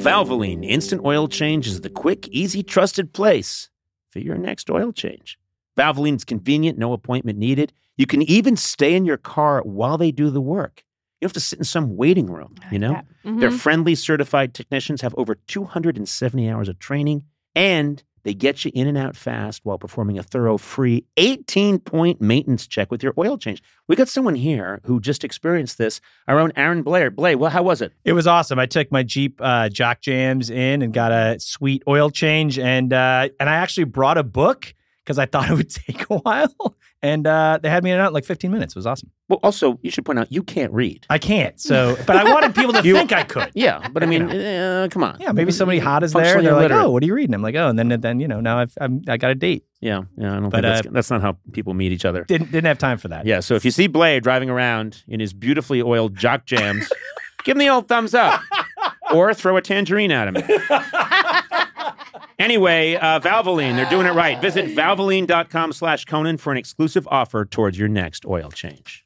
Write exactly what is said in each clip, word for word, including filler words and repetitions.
Valvoline Instant Oil Change is the quick, easy, trusted place for your next oil change. Valvoline's convenient, no appointment needed. You can even stay in your car while they do the work. You don't have to sit in some waiting room, you know? Mm-hmm. Their friendly, certified technicians have over two hundred seventy hours of training, and they get you in and out fast while performing a thorough, free eighteen-point maintenance check with your oil change. We got someone here who just experienced this, our own Aaron Blair. Blair, well, how was it? It was awesome. I took my Jeep uh, Jock Jams in and got a sweet oil change, and uh, and I actually brought a book because I thought it would take a while, and uh, they had me in and out in like fifteen minutes. It was awesome. Well, also, you should point out, you can't read. I can't, so, but I wanted people to You- think I could. Yeah, but I mean, uh, come on. Yeah, maybe somebody hot is there, Functionally and they're like, illiterate. oh, what are you reading? I'm like, oh, and then, then you know, now I've, I'm, I got a date. Yeah, yeah, I don't But, think that's, uh, that's not how people meet each other. Didn't didn't have time for that. Yeah, so if you see Blair driving around in his beautifully oiled Jock Jams, give him the old thumbs up. Or throw a tangerine at him. Anyway, uh, Valvoline, they're doing it right. Visit valvoline.com slash Conan for an exclusive offer towards your next oil change.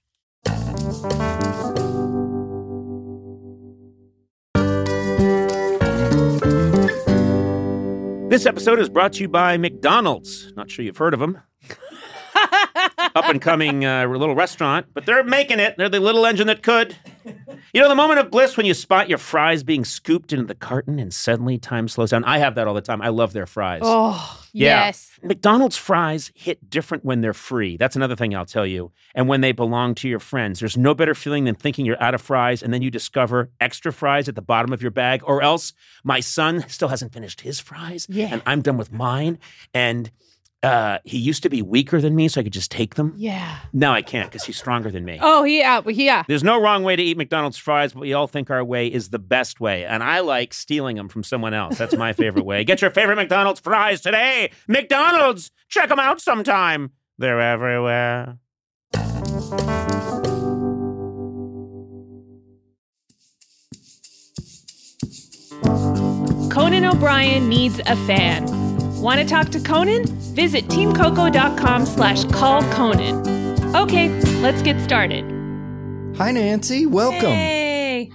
This episode is brought to you by McDonald's. Not sure you've heard of them. Up and coming uh, little restaurant, but they're making it. They're the little engine that could. You know, the moment of bliss when you spot your fries being scooped into the carton and suddenly time slows down. I have that all the time. I love their fries. Oh, Yeah. yes. McDonald's fries hit different when they're free. That's another thing I'll tell you. And when they belong to your friends. There's no better feeling than thinking you're out of fries and then you discover extra fries at the bottom of your bag. Or else my son still hasn't finished his fries. Yeah. And I'm done with mine. And uh, he used to be weaker than me so I could just take them. Yeah. Now I can't because he's stronger than me. Oh, yeah. Yeah. There's no wrong way to eat McDonald's fries, but we all think our way is the best way. And I like stealing them from someone else. That's my favorite way. Get your favorite McDonald's fries today. McDonald's! Check them out sometime. They're everywhere. Conan O'Brien needs a fan. Want to talk to Conan? Visit teamcoco.com slash call Conan. Okay, let's get started. Hi, Nancy. Welcome. Hey.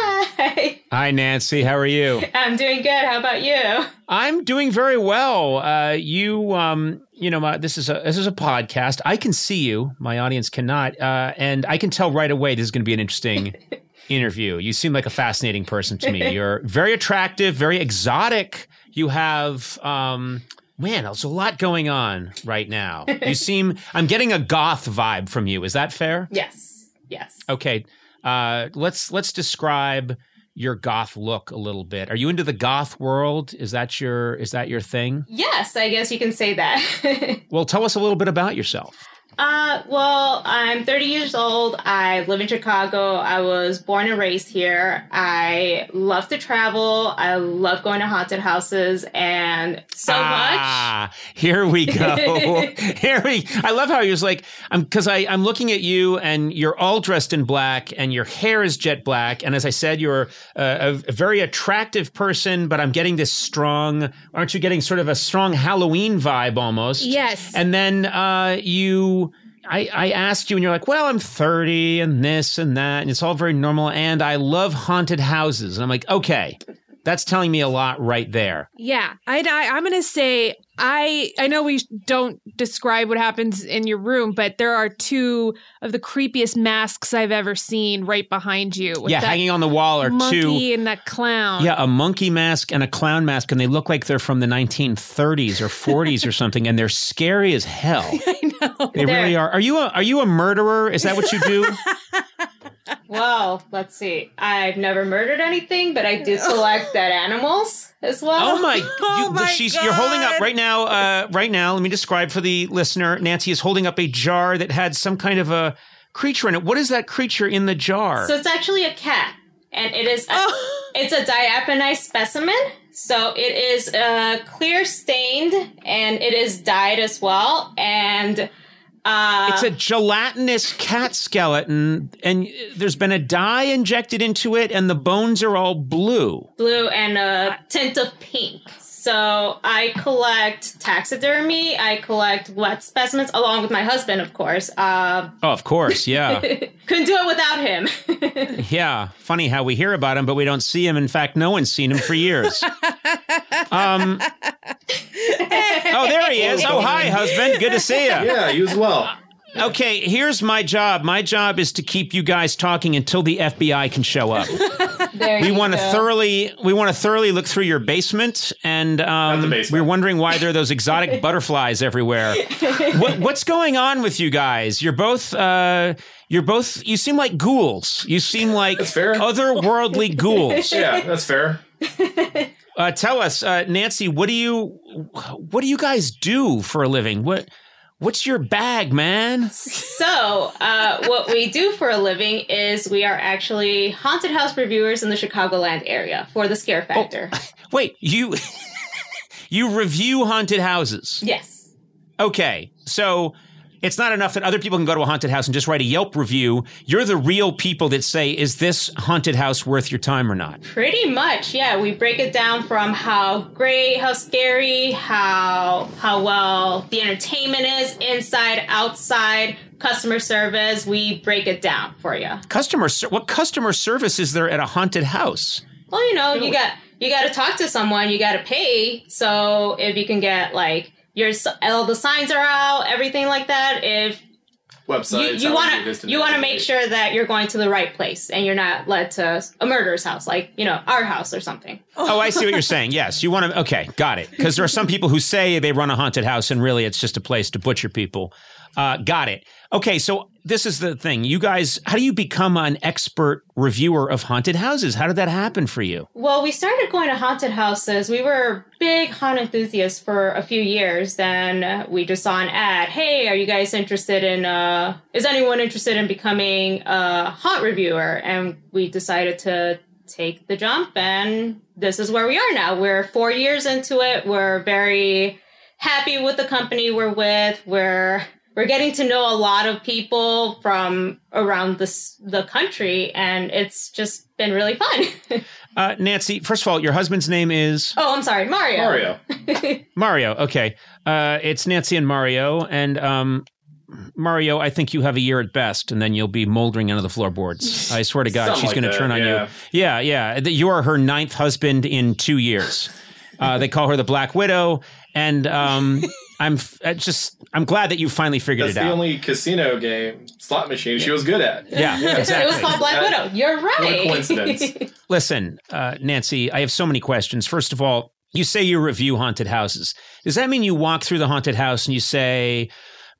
Hi. Hi, Nancy. How are you? I'm doing good. How about you? I'm doing very well. Uh, you, um, you know, my, this is a this is a podcast. I can see you. My audience cannot, uh, and I can tell right away this is going to be an interesting interview. You seem like a fascinating person to me. You're very attractive, very exotic. You have, um, man, there's a lot going on right now. You seem, I'm getting a goth vibe from you. Is that fair? Yes. Yes. Okay. Uh, let's let's describe your goth look a little bit. Are you into the goth world? Is that your is that your thing? Yes, I guess you can say that. Well, tell us a little bit about yourself. Uh, well, I'm thirty years old. I live in Chicago. I was born and raised here. I love to travel. I love going to haunted houses and so ah, here we go. Here we. I love how he was like, I'm because I I'm looking at you and you're all dressed in black and your hair is jet black. And as I said, you're a, a very attractive person, but I'm getting this strong. Aren't you getting sort of a strong Halloween vibe almost? Yes. And then uh, you. I, I asked you and you're like, well, I'm thirty and this and that, and it's all very normal, and I love haunted houses. And I'm like, okay, that's telling me a lot right there. Yeah. I, I, I'm going to say, I I know we don't describe what happens in your room, but there are two of the creepiest masks I've ever seen right behind you. with Yeah, that hanging on the wall are monkey two. and that clown. Yeah, a monkey mask and a clown mask, and they look like they're from the nineteen thirties or forties or something, and they're scary as hell. I know. They They're- really are. Are you a are you a murderer? Is that what you do? Well, let's see. I've never murdered anything, but I do collect dead animals as well. Oh my! Oh you, my she's, You're holding up God. right now. Uh, right now, let me describe for the listener. Nancy is holding up a jar that had some kind of a creature in it. What is that creature in the jar? So it's actually a cat, and it is a, Oh. it's a diapanized specimen. So it is uh, clear stained, and it is dyed as well, and. Uh, It's a gelatinous cat skeleton, and there's been a dye injected into it, and the bones are all blue. blue and a tint of pink. So I collect taxidermy. I collect wet specimens, along with my husband, of course. Uh, Oh, of course, yeah. couldn't do it without him. Yeah. Funny how we hear about him, but we don't see him. In fact, no one's seen him for years. Um. Oh, there he is. Oh, hi, husband. Good to see you. Yeah, you as well. Okay, here's my job. My job is to keep you guys talking until the F B I can show up. There We you want to go. thoroughly, we want to thoroughly look through your basement, and um, the basement. we're wondering why there are those exotic butterflies everywhere. What, what's going on with you guys? You're both, uh, you're both. You seem like ghouls. You seem like That's fair. otherworldly ghouls. Yeah, that's fair. Uh, tell us, uh, Nancy, what do you, what do you guys do for a living? What, what's your bag, man? So, uh, what we do for a living is we are actually haunted house reviewers in the Chicagoland area for the Scare Factor. Wait, you, you review haunted houses. Yes. Okay, so it's not enough that other people can go to a haunted house and just write a Yelp review. You're the real people that say, is this haunted house worth your time or not? Pretty much, yeah. We break it down from how great, how scary, how how well the entertainment is, inside, outside, customer service. We break it down for you. Customer, ser- what customer service is there at a haunted house? Well, you know, you got you got to talk to someone. You got to pay. So if you can get like your s- all the signs are out, everything like that. If Websites. you how want easy it is to you want to navigate. make sure that you're going to the right place and you're not led to a murderer's house, like you know our house or something. Oh, I see what you're saying. Yes, you want to. Okay, got it. Because there are some people who say they run a haunted house and really it's just a place to butcher people. Uh, got it. Okay, so this is the thing. You guys, how do you become an expert reviewer of haunted houses? How did that happen for you? Well, we started going to haunted houses. We were big haunt enthusiasts for a few years. Then we just saw an ad. Hey, are you guys interested in, uh, is anyone interested in becoming a haunt reviewer? And we decided to take the jump, and this is where we are now. We're four years into it. We're very happy with the company we're with. We're We're getting to know a lot of people from around this, the country, and it's just been really fun. Uh, Nancy, first of all, your husband's name is Oh, I'm sorry, Mario. Mario. Mario. Okay, uh, it's Nancy and Mario, and um, Mario, I think you have a year at best, and then you'll be moldering into the floorboards. I swear to God, Something she's like going to that, turn on yeah. you. Yeah, yeah. You are her ninth husband in two years. Uh, they call her the Black Widow, and um, I'm f- I just I'm glad that you finally figured That's it the out. only casino game slot machine she was good at. yeah, It exactly. was called Black That- Widow. You're right. What a coincidence. Listen, uh, Nancy, I have so many questions. First of all, you say you review haunted houses. Does that mean you walk through the haunted house and you say,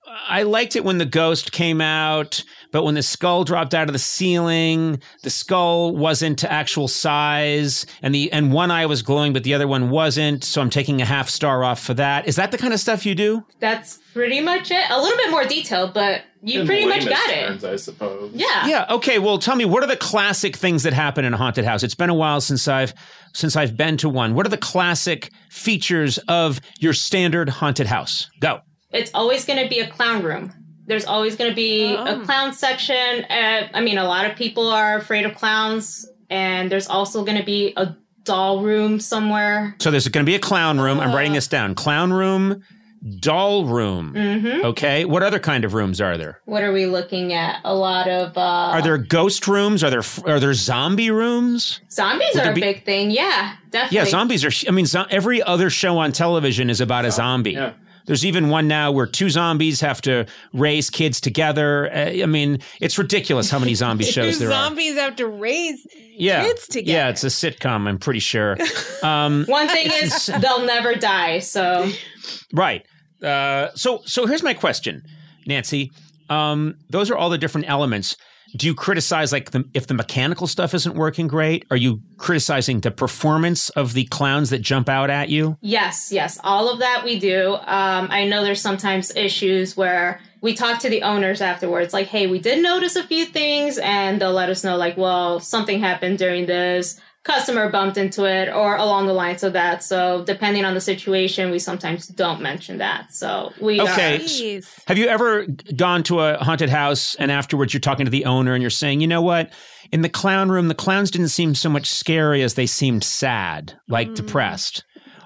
I liked it when the ghost came out, but when the skull dropped out of the ceiling, the skull wasn't to actual size, and the and one eye was glowing, but the other one wasn't, so I'm taking a half star off for that. Is that the kind of stuff you do? That's pretty much it. A little bit more detailed, but you In pretty much layman's got it. terms, I suppose. Yeah. Yeah. Okay. Well, tell me, what are the classic things that happen in a haunted house? It's been a while since I've since I've been to one. What are the classic features of your standard haunted house? Go. It's always going to be a clown room. There's always going to be Oh. a clown section. Uh, I mean, a lot of people are afraid of clowns, and there's also going to be a doll room somewhere. So there's going to be a clown room. I'm writing this down. Clown room, doll room. Mm-hmm. Okay. What other kind of rooms are there? What are we looking at? A lot of uh, Are there ghost rooms? Are there are there zombie rooms? zombies Would are there a be- big thing. Yeah, definitely. Yeah, zombies are. I mean, zo- every other show on television is about a zombie. Yeah. There's even one now where two zombies have to raise kids together. Uh, I mean, it's ridiculous how many zombie shows Two there are. zombies have to raise Yeah, kids together. yeah, it's a sitcom. I'm pretty sure. Um, One thing is they'll never die. So right. Uh, so, so here's my question, Nancy. Um, those are all the different elements. Do you criticize like the, if the mechanical stuff isn't working great? Are you criticizing the performance of the clowns that jump out at you? yes, yes, all of that we do. Um, I know there's sometimes issues where we talk to the owners afterwards, like, hey, we did notice a few things, and they'll let us know, like, well, something happened during this, customer bumped into it, or along the lines of that. So depending on the situation, we sometimes don't mention that. So we Okay. are, Jeez. Have you ever gone to a haunted house and afterwards you're talking to the owner and you're saying, you know what? In the clown room, the clowns didn't seem so much scary as they seemed sad, like depressed.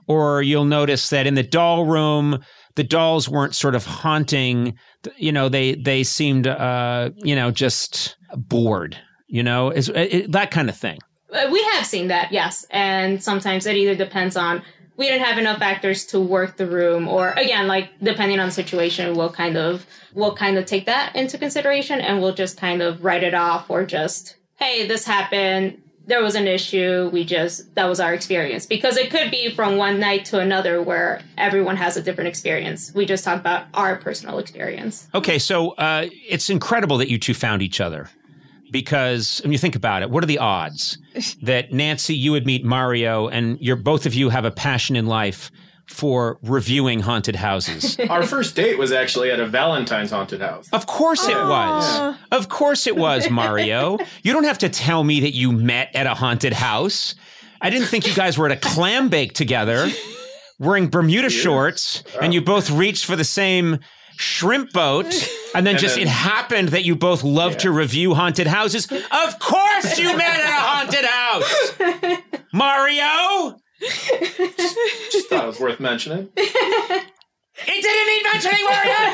or you'll notice that in the doll room, the dolls weren't sort of haunting, you know, they they seemed, uh, you know, just bored, you know, is it, that kind of thing. We have seen that, yes. And sometimes it either depends on, we didn't have enough actors to work the room, or again, like depending on the situation, we'll kind of, we'll kind of take that into consideration and we'll just kind of write it off, or just, hey, this happened. There was an issue. We just, that was our experience. Because it could be from one night to another where everyone has a different experience. We just talk about our personal experience. Okay, so uh, it's incredible that you two found each other. Because when you think about it, what are the odds that Nancy, you would meet Mario, and you're both of you have a passion in life for reviewing haunted houses? Our first date was actually at a Valentine's haunted house. Of course it was. Of course it was, Mario. You don't have to tell me that you met at a haunted house. I didn't think you guys were at a clam bake together, wearing Bermuda yeah. shorts, oh. and you both reached for the same shrimp boat, and then and just then, it happened that you both love yeah. to review haunted houses. Of course you met at a haunted house, Mario. just, just thought it was worth mentioning. It didn't need mentioning,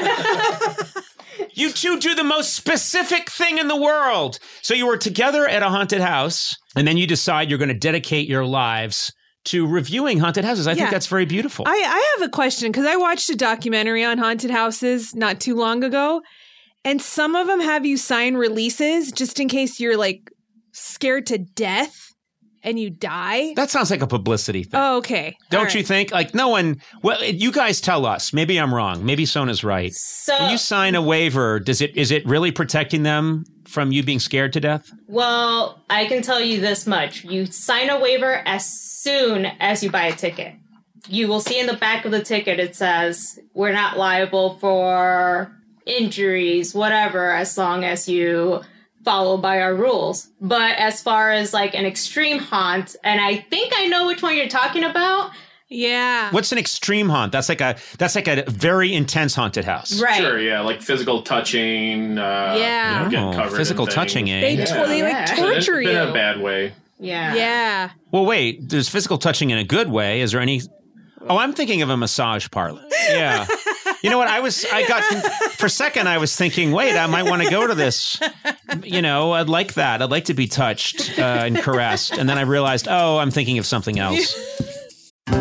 Mario. You two do the most specific thing in the world. So you were together at a haunted house, and then you decide you're going to dedicate your lives to reviewing haunted houses. I yeah. think that's very beautiful. I, I have a question, because I watched a documentary on haunted houses not too long ago, and some of them have you sign releases just in case you're like scared to death and you die. That sounds like a publicity thing. Oh, okay. Don't right. you think? Like no one, well, you guys tell us. Maybe I'm wrong. Maybe Sona's right. So, when you sign a waiver, does it is it really protecting them from you being scared to death? Well, I can tell you this much. You sign a waiver as soon as you buy a ticket. You will see in the back of the ticket, it says, we're not liable for injuries, whatever, as long as you follow by our rules. But as far as like an extreme haunt, and I think I know which one you're talking about. Yeah. What's an extreme haunt? That's like a that's like a very intense haunted house. Right. Sure, yeah, like physical touching. Uh, yeah. You know, getting oh, covered physical in touching, eh? They, yeah. to- they like Yeah. torture in, you. in a bad way. Yeah. Yeah. Well, wait. There's physical touching in a good way. Is there any? Oh, I'm thinking of a massage parlor. Yeah. You know what? I was, I got, for a second, I was thinking, wait, I might want to go to this. You know, I'd like that. I'd like to be touched uh, and caressed. And then I realized, oh, I'm thinking of something else. You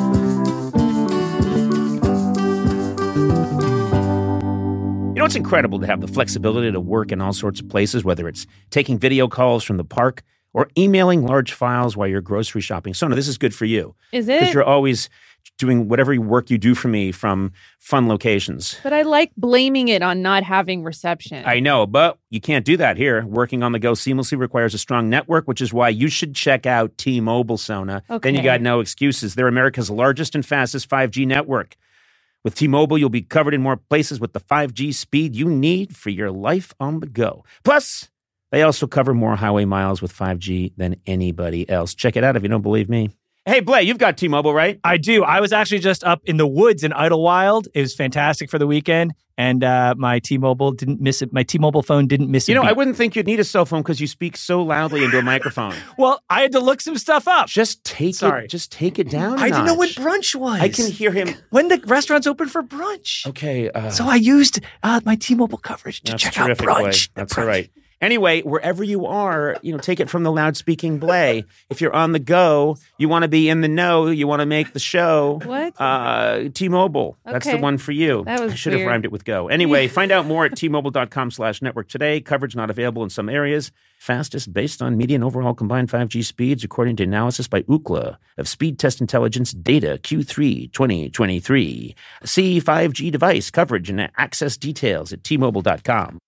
know, it's incredible to have the flexibility to work in all sorts of places, whether it's taking video calls from the park or emailing large files while you're grocery shopping. Sona, this is good for you. Is it? Because you're always doing whatever work you do for me from fun locations. But I like blaming it on not having reception. I know, but you can't do that here. Working on the go seamlessly requires a strong network, which is why you should check out T-Mobile, Sona. Okay. Then you got no excuses. They're America's largest and fastest five G network. With T-Mobile, you'll be covered in more places with the five G speed you need for your life on the go. Plus, they also cover more highway miles with five G than anybody else. Check it out if you don't believe me. Hey, Blay, you've got T-Mobile, right? I do. I was actually just up in the woods in Idlewild. It was fantastic for the weekend, and uh, my T-Mobile didn't miss it. My T-Mobile phone didn't miss it. You know, beat. I wouldn't think you'd need a cell phone because you speak so loudly into a microphone. Well, I had to look some stuff up. Just take Sorry. it. Just take it down. a I didn't know notch. when brunch was. I can hear him. When the restaurant's open for brunch. Okay. Uh, So I used uh, my T-Mobile coverage to that's check out terrific, brunch. Blay. The That's brunch. all right. Anyway, wherever you are, you know, take it from the loud-speaking Blay. If you're on the go, you want to be in the know, you want to make the show. What? Uh, T-Mobile. That's the Okay. one for you. That was I should have weird. rhymed it with go. Anyway, find out more at T-Mobile.com slash network today. Coverage not available in some areas. Fastest based on median overall combined five G speeds, according to analysis by Ookla of Speed Test Intelligence data Q three twenty twenty-three. See five G device coverage and access details at T Mobile dot com.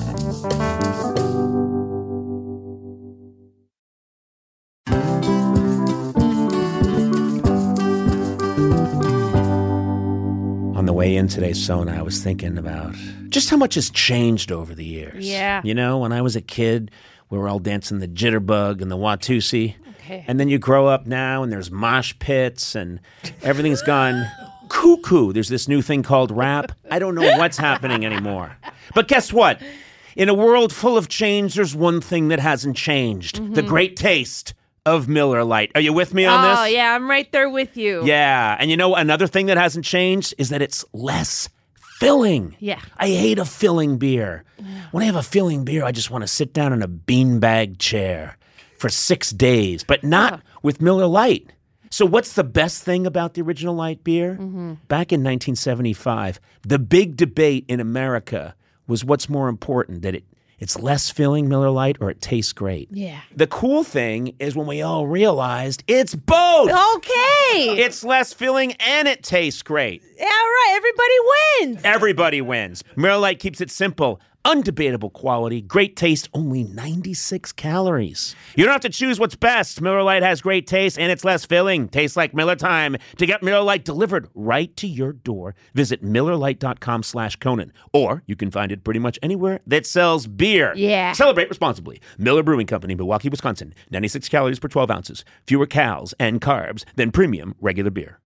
On the way in today, Sona, I was thinking about just how much has changed over the years. Yeah. You know, when I was a kid, we were all dancing the jitterbug and the Watusi. Okay. And then you grow up now and there's mosh pits and everything's gone cuckoo. There's this new thing called rap. I don't know what's happening anymore. But guess what? In a world full of change, there's one thing that hasn't changed. Mm-hmm. The great taste of Miller Lite. Are you with me on this? Oh, yeah, I'm right there with you. Yeah. And you know, another thing that hasn't changed is that it's less filling. Yeah. I hate a filling beer. When I have a filling beer, I just want to sit down in a beanbag chair for six days, but not Oh. with Miller Lite. So what's the best thing about the original light beer? Mm-hmm. Back in nineteen seventy-five, the big debate in America was what's more important, that it it's less filling, Miller Lite, or it tastes great. Yeah. The cool thing is when we all realized it's both. Okay. It's less filling and it tastes great. Yeah, right. Everybody wins. Everybody wins. Miller Lite keeps it simple. Undebatable quality, great taste, only ninety-six calories. You don't have to choose what's best. Miller Lite has great taste and it's less filling. Tastes like Miller time. To get Miller Lite delivered right to your door, visit MillerLite.com slash Conan. Or you can find it pretty much anywhere that sells beer. Yeah. Celebrate responsibly. Miller Brewing Company, Milwaukee, Wisconsin. ninety-six calories per twelve ounces. Fewer calories and carbs than premium regular beer.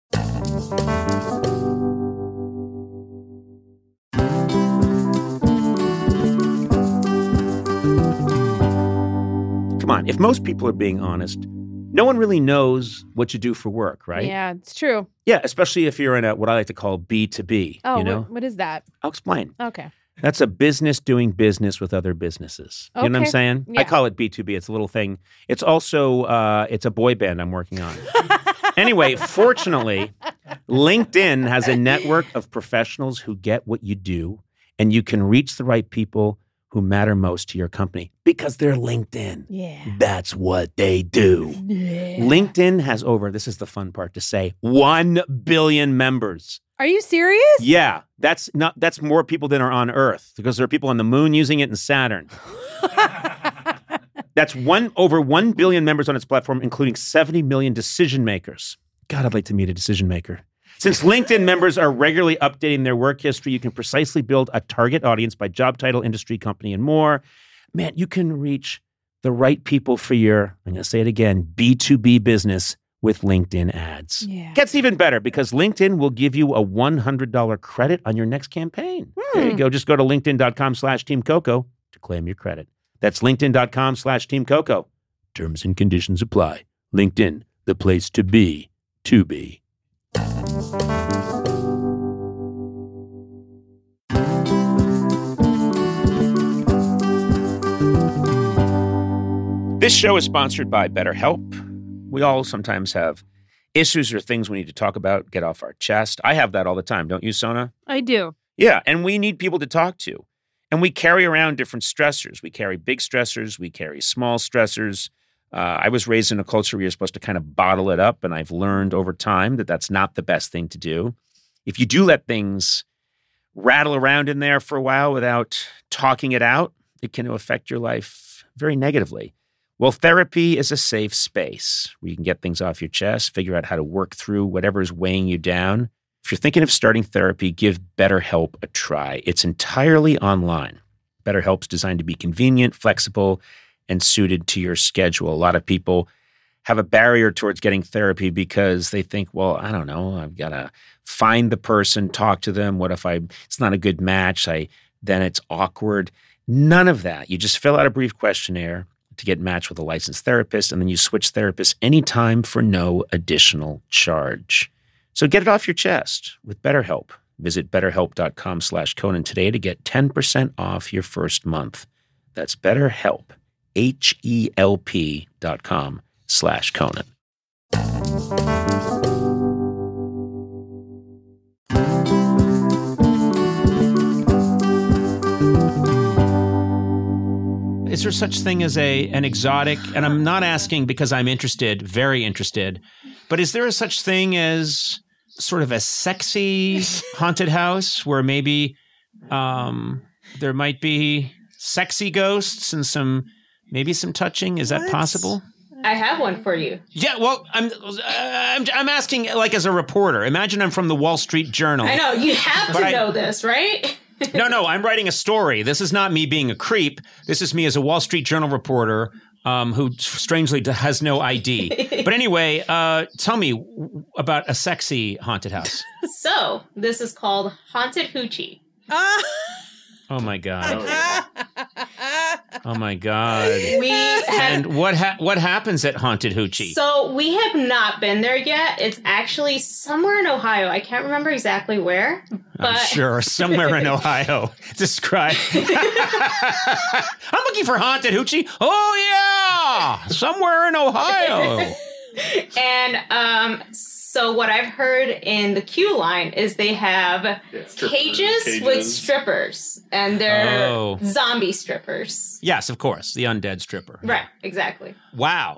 Come on, if most people are being honest, no one really knows what you do for work, right? Yeah, it's true. Yeah, especially if you're in a what I like to call B two B. Oh, you know? what, what is that? I'll explain. Okay. That's a business doing business with other businesses. You know what I'm Okay. saying? I Yeah. call it B two B. It's a little thing. It's also uh, it's a boy band I'm working on. Anyway, fortunately, LinkedIn has a network of professionals who get what you do, and you can reach the right people who matter most to your company because they're LinkedIn. Yeah. That's what they do. Yeah. LinkedIn has over, this is the fun part to say, one billion members. Are you serious? Yeah, that's not that's more people than are on Earth because there are people on the moon using it and Saturn. That's one over one billion members on its platform, including seventy million decision makers. God, I'd like to meet a decision maker. Since LinkedIn members are regularly updating their work history, you can precisely build a target audience by job title, industry, company, and more. Man, you can reach the right people for your, I'm going to say it again, B two B business with LinkedIn ads. Yeah. Gets even better because LinkedIn will give you a one hundred dollars credit on your next campaign. There you go. Just go to linkedin.com slash Team Coco to claim your credit. That's linkedin.com slash Team Coco. Terms and conditions apply. LinkedIn, the place to be, to be. This show is sponsored by BetterHelp. We all sometimes have issues or things we need to talk about, get off our chest. I have that all the time, don't you, Sona? I do. Yeah, and we need people to talk to. And we carry around different stressors. We carry big stressors. We carry small stressors. Uh, I was raised in a culture where you're supposed to kind of bottle it up, and I've learned over time that that's not the best thing to do. If you do let things rattle around in there for a while without talking it out, it can affect your life very negatively. Well, therapy is a safe space where you can get things off your chest, figure out how to work through whatever is weighing you down. If you're thinking of starting therapy, give BetterHelp a try. It's entirely online. BetterHelp's designed to be convenient, flexible, and suited to your schedule. A lot of people have a barrier towards getting therapy because they think, well, I don't know, I've got to find the person, talk to them. What if I it's not a good match? I then it's awkward. None of that. You just fill out a brief questionnaire to get matched with a licensed therapist, and then you switch therapists anytime for no additional charge. So get it off your chest with BetterHelp. Visit betterhelp.com slash Conan today to get ten percent off your first month. That's BetterHelp, H-E-L-P dot com slash Conan. Is there such thing as a an exotic? And I'm not asking because I'm interested, very interested, but is there a such thing as sort of a sexy haunted house where maybe um, there might be sexy ghosts and some maybe some touching? Is that What? possible? I have one for you. Yeah, well, I'm, I'm I'm asking like as a reporter. Imagine I'm from the Wall Street Journal. I know, you have But to I- know this, right? No, no, I'm writing a story. This is not me being a creep. This is me as a Wall Street Journal reporter um, who strangely d- has no I D. But anyway, uh, tell me w- about a sexy haunted house. So, this is called Haunted Hoochie. Ah. Oh my God. Oh my God. We have, And what ha- what happens at Haunted Hoochie? so we have not been there yet. It's actually somewhere in Ohio. I can't remember exactly where, but I'm sure somewhere in Ohio. Describe. I'm looking for Haunted Hoochie. Oh yeah, somewhere in Ohio. and um, so what I've heard in the queue line is they have Yeah, stripper cages, cages. with strippers, and they're Oh. zombie strippers. Yes, of course, the undead stripper. Right, exactly. Wow.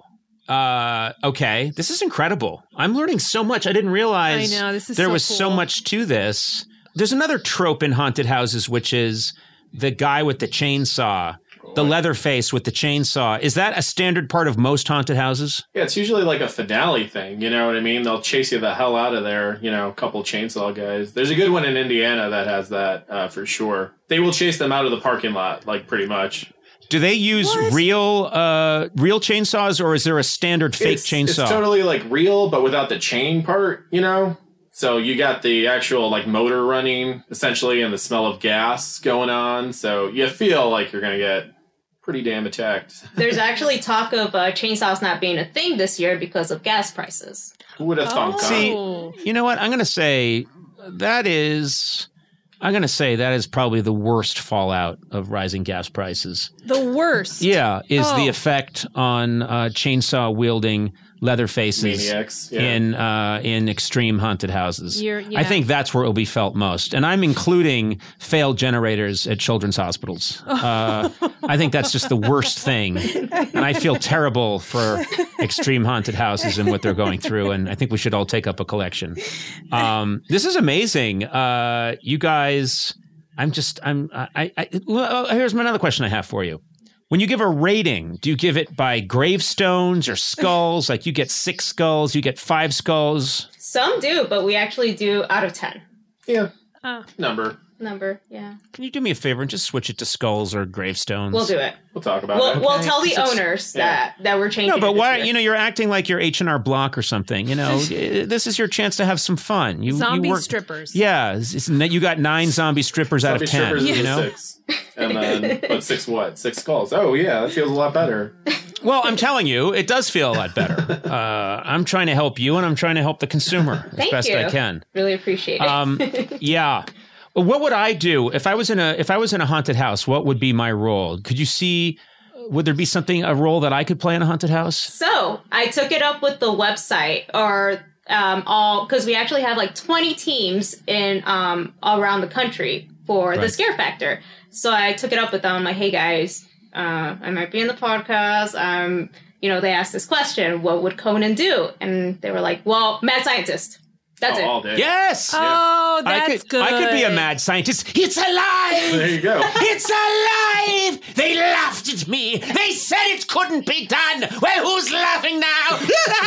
Uh, okay, this is incredible. I'm learning so much. I didn't realize I know, this is there so was so cool. much to this. There's another trope in haunted houses, which is the guy with the chainsaw, the leather face with the chainsaw. Is that a standard part of most haunted houses? Yeah, it's usually like a finale thing. You know what I mean? They'll chase you the hell out of there. You know, a couple chainsaw guys. There's a good one in Indiana that has that uh, for sure. They will chase them out of the parking lot, like pretty much. Do they use What? real uh, real chainsaws, or is there a standard fake it's, chainsaw? It's totally like real, but without the chain part. You know. So you got the actual like motor running essentially, and the smell of gas going on. So you feel like you're gonna get pretty damn attacked. There's actually talk of uh, chainsaws not being a thing this year because of gas prices. Who would have thunk? huh? See, Oh. you know what? I'm going to say that is. I'm going to say that is probably the worst fallout of rising gas prices. The worst. Yeah, is Oh. the effect on uh, chainsaw wielding leather faces Maniacs. Yeah. in uh, in extreme haunted houses. You're- yeah. I think that's where it will be felt most, and I'm including failed generators at children's hospitals. Uh, I think that's just the worst thing, and I feel terrible for extreme haunted houses and what they're going through. And I think we should all take up a collection. Um, this is amazing, uh, you guys. I'm just I'm I, I well, here's another question I have for you. When you give a rating, do you give it by gravestones or skulls? Like you get six skulls, you get five skulls. Some do, but we actually do out of ten. yeah. Oh. Number. Number, yeah. Can you do me a favor and just switch it to skulls or gravestones? We'll do it. We'll talk about We'll, it. we'll tell the It's- owners yeah. that, that we're changing No, but it this why? year. You know, you're acting like you're H and R Block or something. You know, this is your chance to have some fun. You, Zombie you work, strippers. Yeah, it's, it's, you got nine zombie strippers out Zombie of ten. strippers is You a know. six. And then, but six what? Six skulls. Oh, yeah, that feels a lot better. Well, I'm telling you, it does feel a lot better. Uh, I'm trying to help you, and I'm trying to help the consumer as Thank best you. I can. Really appreciate it. Um, yeah. What would I do if I was in a if I was in a haunted house? What would be my role? Could you see? Would there be something a role that I could play in a haunted house? So I took it up with the website or um, all because we actually have like twenty teams in um, all around the country for the Right. Scare Factor. So I took it up with them. I'm like, hey guys, uh, I might be in the podcast. Um, you know, they asked this question: what would Conan do? And they were like, well, mad scientist. That's Oh, it. all day. Yes. Oh, I that's could, good. I could be a mad scientist. It's alive! There you go. It's alive! They laughed at me. They said it couldn't be done. Well, who's laughing now?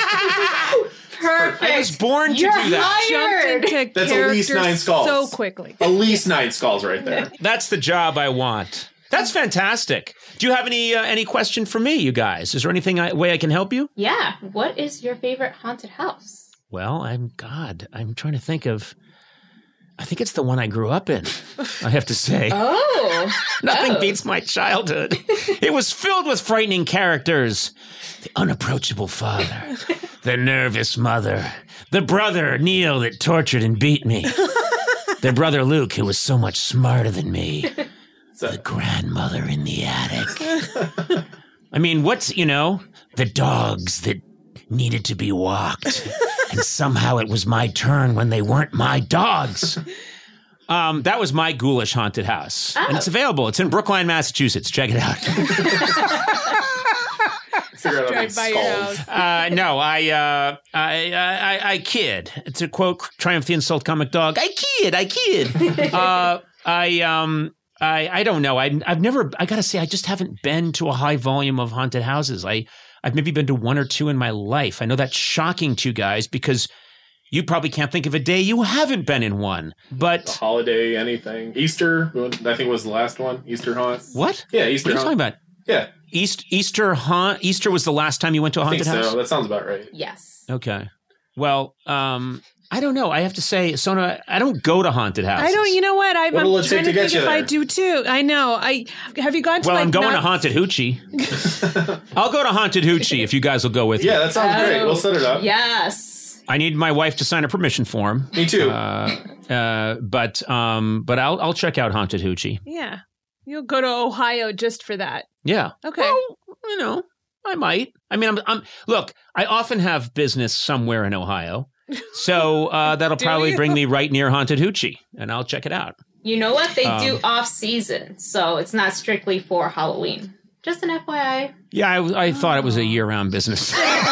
Perfect. I was born to You're do that. hired. Jumped into That's at least character nine skulls. so quickly. At least nine skulls right there. That's the job I want. That's fantastic. Do you have any uh, any question for me, you guys? Is there anything I, way I can help you? Yeah. What is your favorite haunted house? Well, I'm God. I'm trying to think of. I think it's the one I grew up in. I have to say. Oh. Nothing Oh. beats my childhood. It was filled with frightening characters. The unapproachable father, the nervous mother, the brother, Neil, that tortured and beat me, the brother, Luke, who was so much smarter than me, So, the grandmother in the attic. I mean, what's, you know, the dogs that needed to be walked, and somehow it was my turn when they weren't my dogs. Um, that was my ghoulish haunted house, Oh. and it's available. It's in Brookline, Massachusetts. Check it out. figure out how many Drive by your skulls. house. Uh, no, I, uh, I, I, I kid. It's a quote, Triumph the Insult Comic Dog. I kid, I kid. uh, I, um, I, I don't know. I, I've never, I gotta say, I just haven't been to a high volume of haunted houses. I, I've maybe been to one or two in my life. I know that's shocking to you guys because you probably can't think of a day you haven't been in one. The But holiday, anything. Easter, I think was the last one. Easter haunt. what? Yeah, What Easter are you haunt. talking about? Yeah, East, Easter haunt? Easter was the last time you went to a I think haunted so. house? That sounds about right. Yes. Okay. Well, um, I don't know. I have to say, Sona, I don't go to haunted houses. I don't. You know what? I'm, What'll I'm it trying take to to get think you if I there? do too. I know. I have you gone to Well, like I'm going to nuts? Haunted Hoochie. I'll go to Haunted Hoochie if you guys will go with Yeah, me. that sounds great. We'll set it up. Yes. I need my wife to sign a permission form. Me too. Uh, uh, but um, but I'll I'll check out Haunted Hoochie. Yeah, you'll go to Ohio just for that. Yeah. Okay. Well, you know, I might. I mean, I'm, I'm look. I often have business somewhere in Ohio, so uh, that'll Do probably you? bring me right near Haunted Hoochie, and I'll check it out. You know what? They Um, do off season, so it's not strictly for Halloween. Just an F Y I. Yeah, I, I thought it was a year-round business.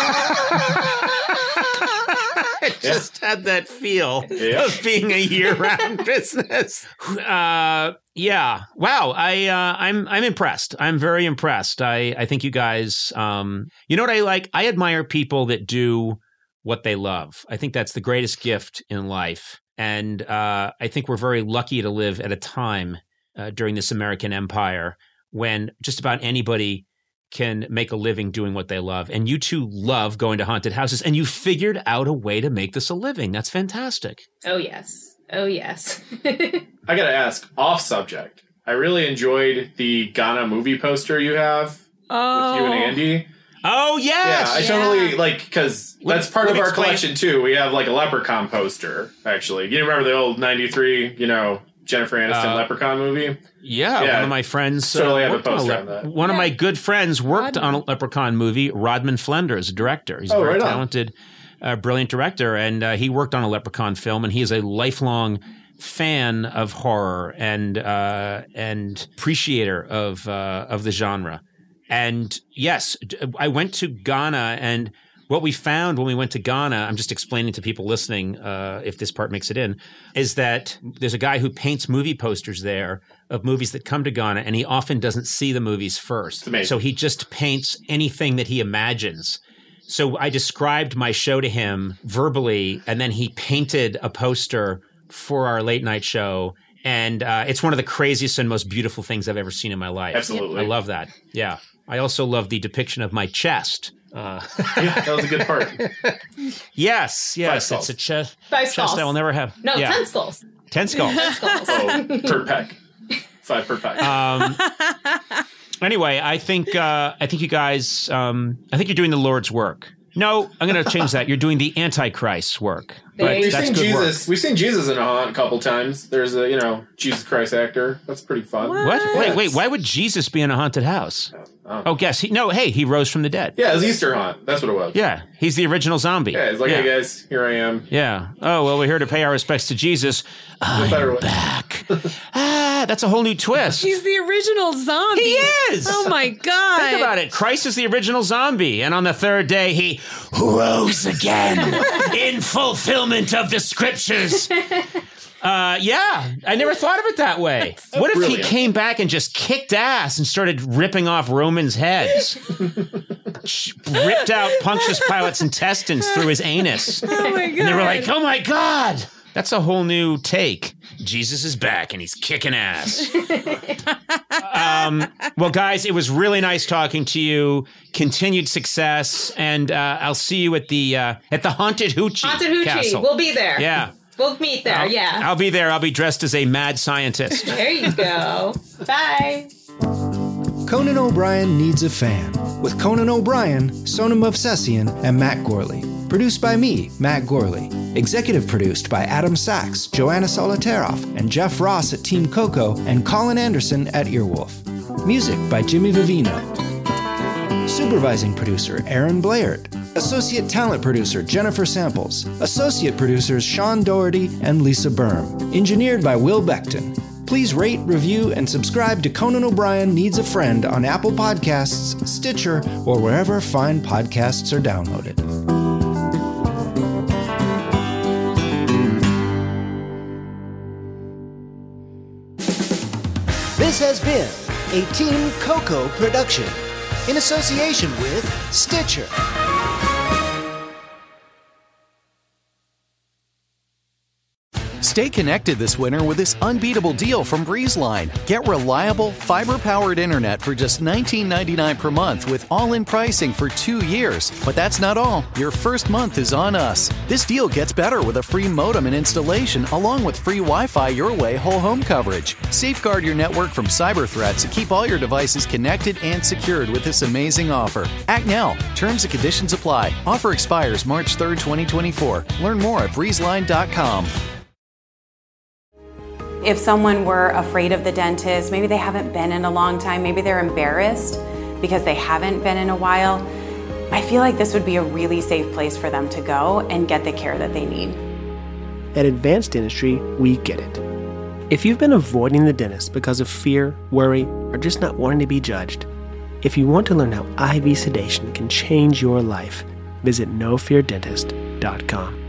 I just had that feel Yeah. of being a year-round business. Uh, yeah. Wow. I uh, I'm I'm impressed. I'm very impressed. I I think you guys. Um, you know what I like? I admire people that do what they love. I think that's the greatest gift in life, and uh, I think we're very lucky to live at a time uh, during this American empire when just about anybody can make a living doing what they love. And you two love going to haunted houses, and you figured out a way to make this a living. That's fantastic. Oh, yes. Oh, yes. I gotta ask, off subject. I really enjoyed the Ghana movie poster you have Oh, with you and Andy. Oh, Yeah, yes. I totally like because Let- that's part let of me our explain. collection too. We have like a Leprechaun poster. Actually, you remember the old ninety-three, you know, Jennifer Aniston Uh, Leprechaun movie? Yeah, Yeah, one of my friends. totally have a worked on poster lep- on that. One of my good friends worked Rodman. on a Leprechaun movie. Rodman Flenders, a director. He's a Oh, very right on. talented, uh, brilliant director, and uh, he worked on a Leprechaun film. And he is a lifelong fan of horror and uh, and appreciator of uh, of the genre. And yes, d- I went to Ghana, and what we found when we went to Ghana, I'm just explaining to people listening, uh, if this part makes it in, is that there's a guy who paints movie posters there of movies that come to Ghana, and he often doesn't see the movies first. It's amazing. So he just paints anything that he imagines. So I described my show to him verbally, and then he painted a poster for our late night show. And uh, it's one of the craziest and most beautiful things I've ever seen in my life. Absolutely. I love that. Yeah. I also love the depiction of my chest. Uh, Yeah, that was a good part. yes, yes. skulls. It's a chest, Five chest skulls. I will never have. No, yeah. ten skulls. Ten skulls. Ten skulls. Oh, per peck, five per peck. Um, anyway, I think uh, I think you guys. Um, I think you're doing the Lord's work. No, I'm going to change that. You're doing the Antichrist's work. There But you We've that's seen good Jesus. work. We've seen Jesus in a haunt a couple times. There's a you know Jesus Christ actor. That's pretty fun. What? What? Wait, Yes. wait. Why would Jesus be in a haunted house? Oh. Oh, guess he. No, hey, he rose from the dead. Yeah, it was Easter haunt. That's what it was. Yeah, he's the original zombie. Yeah, it's like, yeah. hey guys, here I am. Yeah. Oh, well, we're here to pay our respects to Jesus. The better I'm way. back. ah, that's a whole new twist. he's the original zombie. He is. Oh my god! Think about it. Christ is the original zombie, and on the third day, he rose again in fulfillment of the scriptures. Uh, yeah, I never thought of it that way. What if brilliant. he came back and just kicked ass and started ripping off Romans' heads? Ripped out Pontius Pilate's intestines through his anus. Oh my god! And they were like, oh my God, that's a whole new take. Jesus is back and he's kicking ass. um, well, guys, it was really nice talking to you. Continued success. And uh, I'll see you at the uh, at the Haunted Hoochie Haunted Hoochie. Castle. We'll be there. yeah. We'll meet there. I'll, yeah. I'll be there. I'll be dressed as a mad scientist. There you go. Bye. Conan O'Brien Needs a Fan with Conan O'Brien, Sonam Movsesian, and Matt Gorley. Produced by me, Matt Gorley. Executive produced by Adam Sachs, Joanna Solotaroff, and Jeff Ross at Team Coco, and Colin Anderson at Earwolf. Music by Jimmy Vivino. Supervising producer Aaron Blaird. Associate talent producer Jennifer Samples. Associate producers Sean Doherty and Lisa Berm. Engineered by Will Beckton. Please rate, review, and subscribe to Conan O'Brien Needs a Friend on Apple Podcasts, Stitcher, or wherever fine podcasts are downloaded. This has been a Team Coco production in association with Stitcher. Stay connected this winter with this unbeatable deal from BreezeLine. Get reliable, fiber-powered internet for just nineteen ninety-nine per month with all-in pricing for two years. But that's not all. Your first month is on us. This deal gets better with a free modem and installation along with free Wi-Fi Your Way whole home coverage. Safeguard your network from cyber threats and keep all your devices connected and secured with this amazing offer. Act now. Terms and conditions apply. Offer expires March third, twenty twenty-four. Learn more at breeze line dot com. If someone were afraid of the dentist, maybe they haven't been in a long time, maybe they're embarrassed because they haven't been in a while, I feel like this would be a really safe place for them to go and get the care that they need. At Advanced Dentistry, we get it. If you've been avoiding the dentist because of fear, worry, or just not wanting to be judged, if you want to learn how I V sedation can change your life, visit no fear dentist dot com.